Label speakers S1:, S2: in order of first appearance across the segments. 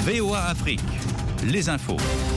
S1: VOA Afrique, les infos.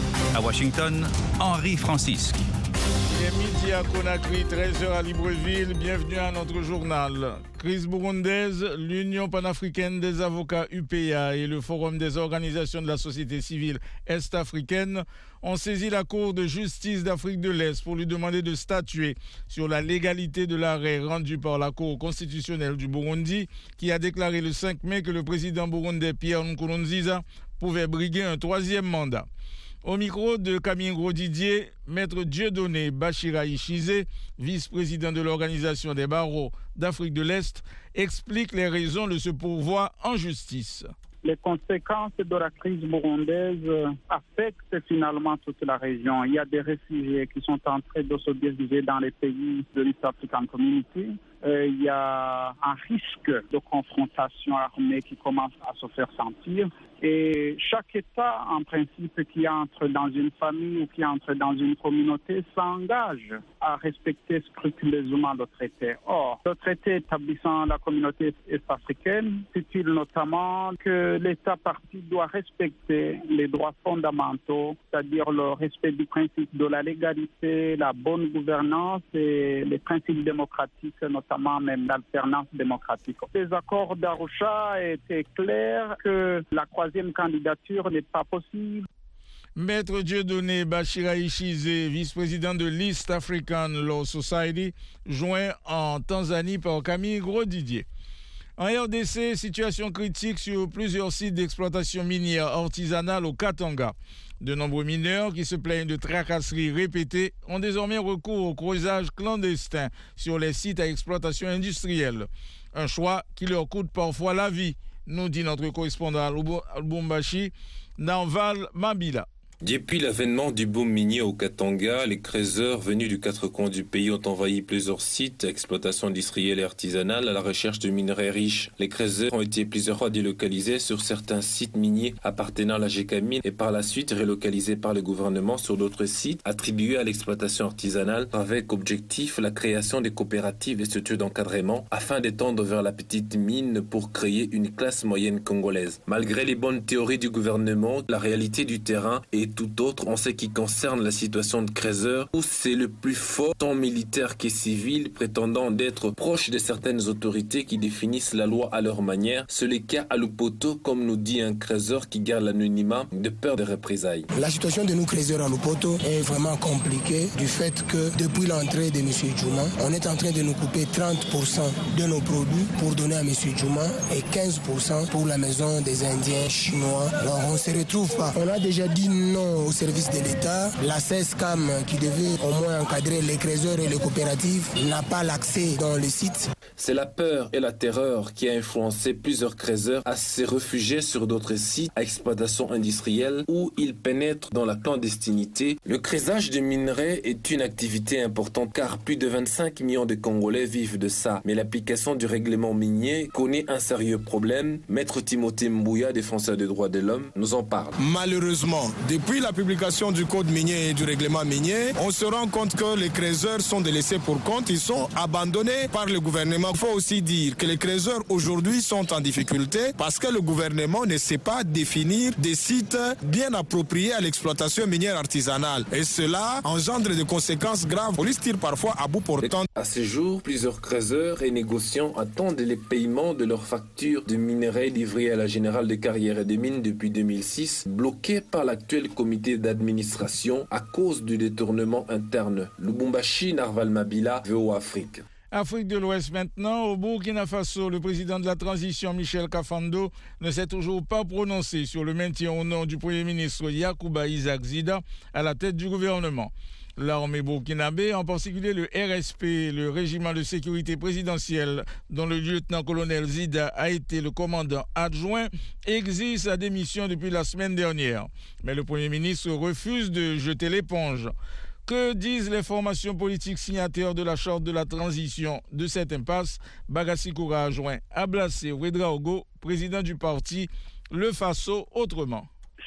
S1: À Washington, Henri Francisque.
S2: Il est midi à Conakry, 13h à Libreville. Bienvenue à notre journal. Crise burundaise, l'Union panafricaine des avocats UPA et le Forum des organisations de la société civile est-africaine ont saisi la Cour de justice d'Afrique de l'Est pour lui demander de statuer sur la légalité de l'arrêt rendu par la Cour constitutionnelle du Burundi qui a déclaré le 5 mai que le président burundais Pierre Nkurunziza pouvait briguer un troisième mandat. Au micro de Camille Gros-Didier, Maître Dieudonné Bachira Ishize, vice-président de l'Organisation des barreaux d'Afrique de l'Est, explique les raisons de ce pourvoi en justice.
S3: Les conséquences de la crise burundaise affectent finalement toute la région. Il y a des réfugiés qui sont en train de se diriger dans les pays de l'East African Community. Il y a un risque de confrontation armée qui commence à se faire sentir. Et chaque État, en principe, qui entre dans une famille ou qui entre dans une communauté s'engage à respecter scrupuleusement le traité. Or, le traité établissant la communauté est-africaine stipule notamment que l'État parti doit respecter les droits fondamentaux, c'est-à-dire le respect du principe de la légalité, la bonne gouvernance et les principes démocratiques, notamment même l'alternance démocratique. Les accords d'Arusha étaient clairs que la troisième candidature n'est pas possible.
S2: Maître Dieudonné Bachira Ishize, vice-président de l'East African Law Society, joint en Tanzanie par Camille Gros-Didier. En RDC, situation critique sur plusieurs sites d'exploitation minière artisanale au Katanga. De nombreux mineurs qui se plaignent de tracasseries répétées ont désormais recours au creusage clandestin sur les sites à exploitation industrielle. Un choix qui leur coûte parfois la vie, nous dit notre correspondant à Lubumbashi, Nanval Mabila.
S4: Depuis l'avènement du boom minier au Katanga, les creuseurs venus du quatre coins du pays ont envahi plusieurs sites d'exploitation industrielle et artisanale à la recherche de minerais riches. Les creuseurs ont été plusieurs fois délocalisés sur certains sites miniers appartenant à la Gécamine et par la suite relocalisés par le gouvernement sur d'autres sites attribués à l'exploitation artisanale avec objectif la création des coopératives et structures d'encadrement afin d'étendre vers la petite mine pour créer une classe moyenne congolaise. Malgré les bonnes théories du gouvernement, la réalité du terrain est tout autre en ce qui concerne la situation de creuseurs où c'est le plus fort, tant militaire que civil, prétendant d'être proche de certaines autorités qui définissent la loi à leur manière. C'est le cas à Lupoto, comme nous dit un creuseur qui garde l'anonymat de peur des représailles.
S5: La situation de nous creuseurs à Lupoto est vraiment compliquée du fait que depuis l'entrée de M. Djouma, on est en train de nous couper 30% de nos produits pour donner à M. Djouma et 15% pour la maison des Indiens chinois. Alors on ne se retrouve pas. On a déjà dit non au service de l'État. La CESCAM, qui devait au moins encadrer les creuseurs et les coopératives, n'a pas l'accès dans le site.
S4: C'est la peur et la terreur qui a influencé plusieurs creuseurs à se réfugier sur d'autres sites à exploitation industrielle où ils pénètrent dans la clandestinité. Le creusage de minerais est une activité importante car plus de 25 millions de Congolais vivent de ça. Mais l'application du règlement minier connaît un sérieux problème. Maître Timothée Mbouya, défenseur des droits de l'homme, nous en parle.
S6: Malheureusement, depuis la publication du code minier et du règlement minier, on se rend compte que les creuseurs sont délaissés pour compte, ils sont abandonnés par le gouvernement. Il faut aussi dire que les creuseurs aujourd'hui sont en difficulté parce que le gouvernement ne sait pas définir des sites bien appropriés à l'exploitation minière artisanale. Et cela engendre des conséquences graves. On les tire parfois à bout portant.
S4: À ce jour, plusieurs creuseurs et négociants attendent les paiements de leurs factures de minerais livrées à la Générale des Carrières et des Mines depuis 2006, bloquées par l'actuel comité d'administration à cause du détournement interne. Lubumbashi, Narval Mabila, VOA Afrique.
S2: Afrique de l'Ouest maintenant, au Burkina Faso, le président de la transition Michel Kafando ne s'est toujours pas prononcé sur le maintien au nom du Premier ministre Yacouba Isaac Zida à la tête du gouvernement. L'armée burkinabé, en particulier le RSP, le régiment de sécurité présidentielle, dont le lieutenant-colonel Zida a été le commandant adjoint, exige sa démission depuis la semaine dernière. Mais le Premier ministre refuse de jeter l'éponge. Que disent les formations politiques signataires de la charte de la transition de cette impasse? Bagassi Koura a joint Ablassé Ouedraogo, président du parti Le Faso Autrement.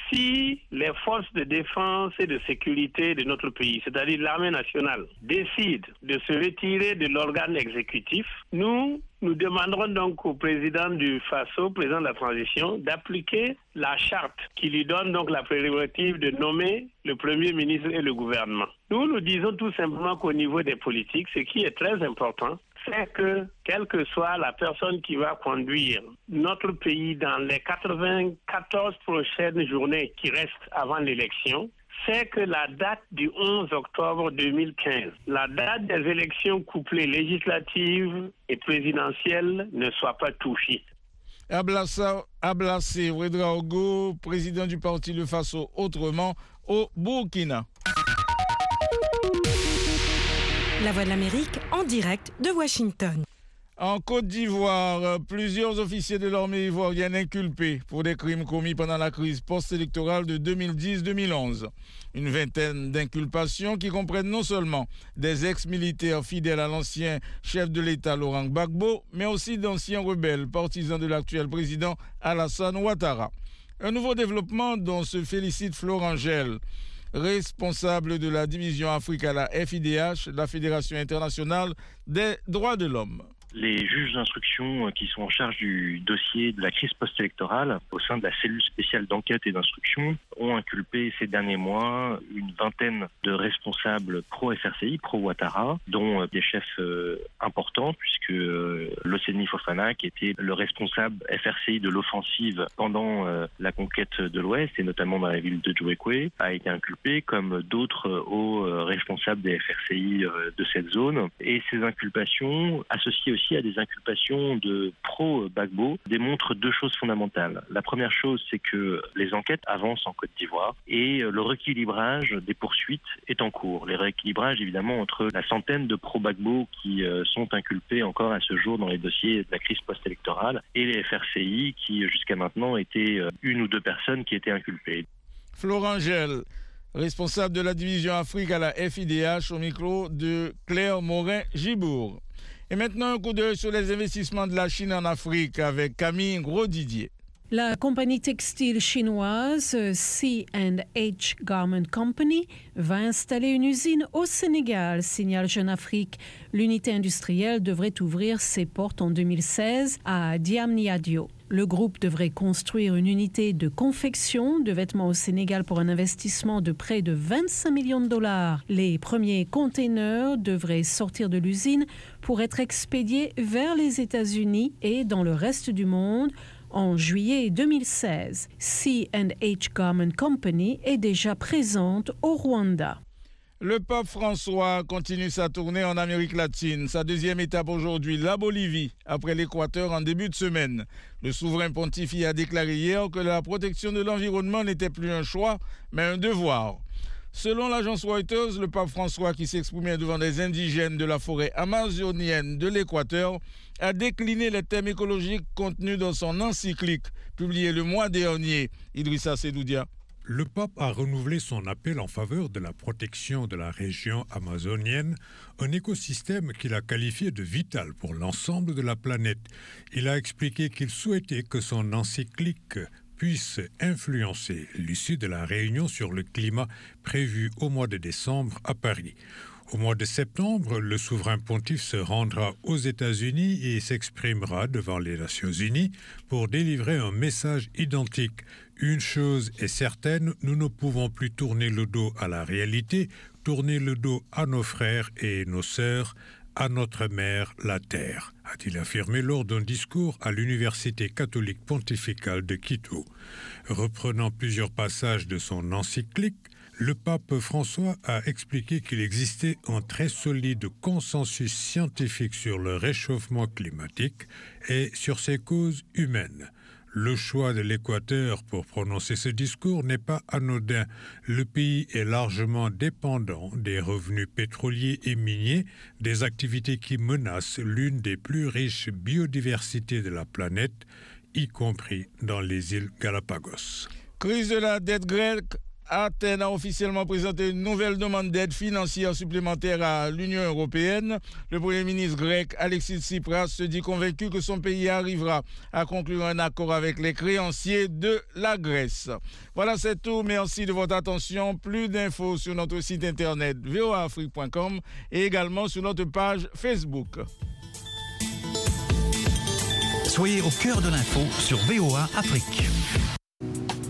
S7: Si les forces de défense et de sécurité de notre pays, c'est-à-dire l'armée nationale, décident de se retirer de l'organe exécutif, nous Nous demanderons donc au président du FASO, président de la transition, d'appliquer la charte qui lui donne donc la prérogative de nommer le Premier ministre et le gouvernement. Nous disons tout simplement qu'au niveau des politiques, ce qui est très important, c'est que, quelle que soit la personne qui va conduire notre pays dans les 94 prochaines journées qui restent avant l'élection, c'est que la date du 11 octobre 2015, la date des élections couplées législatives et présidentielles ne soit pas touchée.
S2: Ablassé Ouedraogo, président du parti Le Faso Autrement au Burkina.
S8: La Voix de l'Amérique en direct de Washington.
S2: En Côte d'Ivoire, plusieurs officiers de l'armée ivoirienne inculpés pour des crimes commis pendant la crise post-électorale de 2010-2011. Une vingtaine d'inculpations qui comprennent non seulement des ex-militaires fidèles à l'ancien chef de l'État Laurent Gbagbo, mais aussi d'anciens rebelles partisans de l'actuel président Alassane Ouattara. Un nouveau développement dont se félicite Florent Gel, responsable de la division Afrique à la FIDH, la Fédération internationale des droits de l'homme.
S9: Les juges d'instruction qui sont en charge du dossier de la crise post-électorale au sein de la cellule spéciale d'enquête et d'instruction ont inculpé ces derniers mois une vingtaine de responsables pro-FRCI, pro-Ouattara, dont des chefs importants, puisque Loseni Fofana, qui était le responsable FRCI de l'offensive pendant la conquête de l'Ouest, et notamment dans la ville de Djouekwe, a été inculpé, comme d'autres hauts responsables des FRCI de cette zone. Et ces inculpations, associées aussi à des inculpations de pro-Gbagbo, démontrent deux choses fondamentales. La première chose, c'est que les enquêtes avancent en Côte d'Ivoire et le rééquilibrage des poursuites est en cours. Les rééquilibrages, évidemment, entre la centaine de pro-Gbagbo qui sont inculpés encore à ce jour dans les dossiers de la crise post-électorale et les FRCI qui, jusqu'à maintenant, étaient une ou deux personnes qui étaient inculpées.
S2: Florent Gel, responsable de la division Afrique à la FIDH, au micro de Claire Morin-Gibourg. Et maintenant, un coup d'œil sur les investissements de la Chine en Afrique avec Camille Gros-Didier.
S10: La compagnie textile chinoise C&H Garment Company va installer une usine au Sénégal, signale Jeune Afrique. L'unité industrielle devrait ouvrir ses portes en 2016 à Diamniadio. Le groupe devrait construire une unité de confection de vêtements au Sénégal pour un investissement de près de 25 millions de dollars. Les premiers containers devraient sortir de l'usine pour être expédiés vers les États-Unis et dans le reste du monde en juillet 2016. C&H Garment Company est déjà présente au Rwanda.
S2: Le pape François continue sa tournée en Amérique latine. Sa deuxième étape aujourd'hui, la Bolivie, après l'Équateur en début de semaine. Le souverain pontife a déclaré hier que la protection de l'environnement n'était plus un choix, mais un devoir. Selon l'agence Reuters, le pape François, qui s'exprimait devant des indigènes de la forêt amazonienne de l'Équateur, a décliné les thèmes écologiques contenus dans son encyclique, publiée le mois dernier. Idrissa Sedoudia.
S11: Le pape a renouvelé son appel en faveur de la protection de la région amazonienne, un écosystème qu'il a qualifié de vital pour l'ensemble de la planète. Il a expliqué qu'il souhaitait que son encyclique puisse influencer l'issue de la réunion sur le climat prévue au mois de décembre à Paris. Au mois de septembre, le souverain pontife se rendra aux États-Unis et s'exprimera devant les Nations Unies pour délivrer un message identique. Une chose est certaine, nous ne pouvons plus tourner le dos à la réalité, tourner le dos à nos frères et nos sœurs, à notre mère, la Terre, a-t-il affirmé lors d'un discours à l'Université catholique pontificale de Quito. Reprenant plusieurs passages de son encyclique, le pape François a expliqué qu'il existait un très solide consensus scientifique sur le réchauffement climatique et sur ses causes humaines. Le choix de l'Équateur pour prononcer ce discours n'est pas anodin. Le pays est largement dépendant des revenus pétroliers et miniers, des activités qui menacent l'une des plus riches biodiversités de la planète, y compris dans les îles Galapagos.
S2: Crise de la dette grecque. Athènes a officiellement présenté une nouvelle demande d'aide financière supplémentaire à l'Union européenne. Le Premier ministre grec Alexis Tsipras se dit convaincu que son pays arrivera à conclure un accord avec les créanciers de la Grèce. Voilà, c'est tout. Merci de votre attention. Plus d'infos sur notre site internet voaafrique.com et également sur notre page Facebook.
S1: Soyez au cœur de l'info sur VOA Afrique.